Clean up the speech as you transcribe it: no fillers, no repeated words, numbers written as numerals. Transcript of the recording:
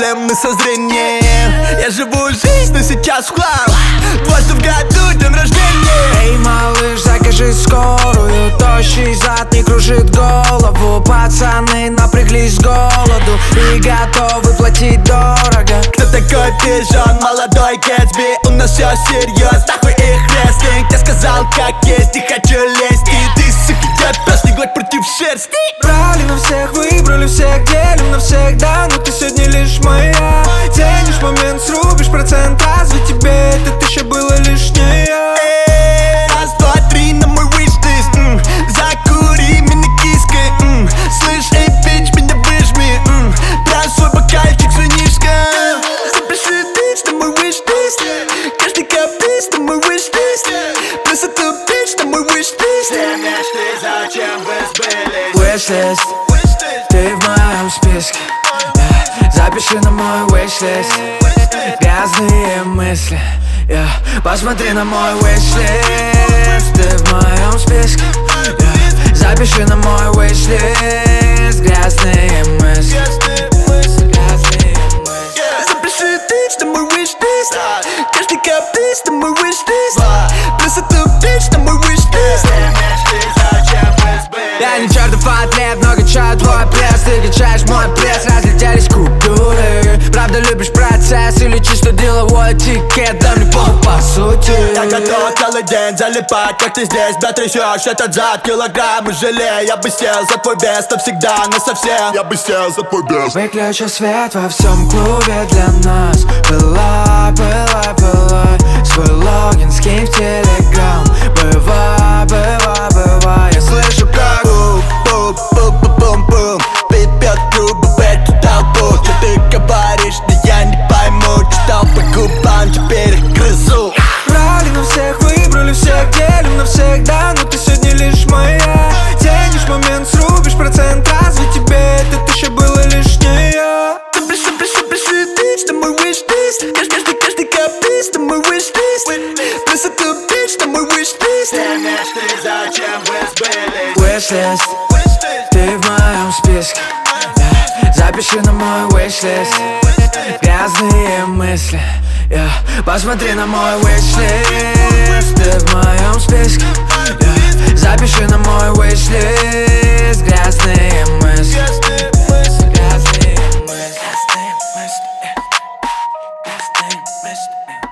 проблемы со зрением. Я живу жизнь, но сейчас в хлам. Дважды в году день рождения. Эй, малыш, закажи скорую. Тощий зад не кружит голову. Пацаны напряглись с голоду и готовы платить дорого. Кто такой пижон, молодой Гэтсби? У нас все серьезно, нахуй их рестлинг. Я сказал как есть, не хочу лезть. И ты, сука, я пес, не гладь против шерсти. Брали на всех, выбрали всех, делим на всех, да, но ты сегодня лишь моя. Ценишь момент, срубишь процент, разве тебе эта тысяча была лишняя? Раз, два, три на мой wishlist. Закури меня киской. Слышь, эй, бич, меня выжми. Прям свой бокальчик с винишком. Запиши бич на мой wishlist. Каждый каприз на мой wishlist. Плюс эту бич на мой wishlist. Все мечты, зачем вы сбылись? Wishlist, ты в моем списке. Запиши на мой wishlist. Грязные мысли, посмотри на мой wishlist. Ты в моем списке. Запиши на мой wishlist. Грязные мысли. Запиши бич на мой wishlist. Каждый каприз на мой wishlist. Плюс эту бич на мой wishlist. Я не чертов атлет, но качаю твой пресс. Ты качаешь мой пресс, разлетелись купюры. Правда любишь процесс или чисто деловой этикет? Да мне похуй по сути. Я готов целый день залипать, как ты здесь, бля, трясешь этот зад. Килограммы желе, я бы сел за твой бест навсегда, насовсем. Я бы сел за твой бест. Выключи свет во всем клубе для нас. Пылай, пылай, пылай. Свой логин скинь в телеграм. Бывай, бывай, бывай. Я слышу как бум-бум-бум-бум. Пипет грубо в эту толпу. Что ты говоришь, но я не пойму. Читал по губам, теперь их грызу. брали на всех, выбрали всех, делим на всех, да, но ты сегодня лишь моя. Ценишь момент, срубишь процент, разве тебе эта тысяча была лишняя? Запиши бич на мой wishlist. Каждый каприз на мой wishlist. Плюс эту бич на мой wishlist. Все мечты, зачем вы сбылись? Wishlist, ты в моем списке. Запиши на мой wishlist. Грязные мысли, посмотри на мой wishlist. Ты в моем списке. Запиши на мой wishlist. Грязные мысли. Грязные мысли.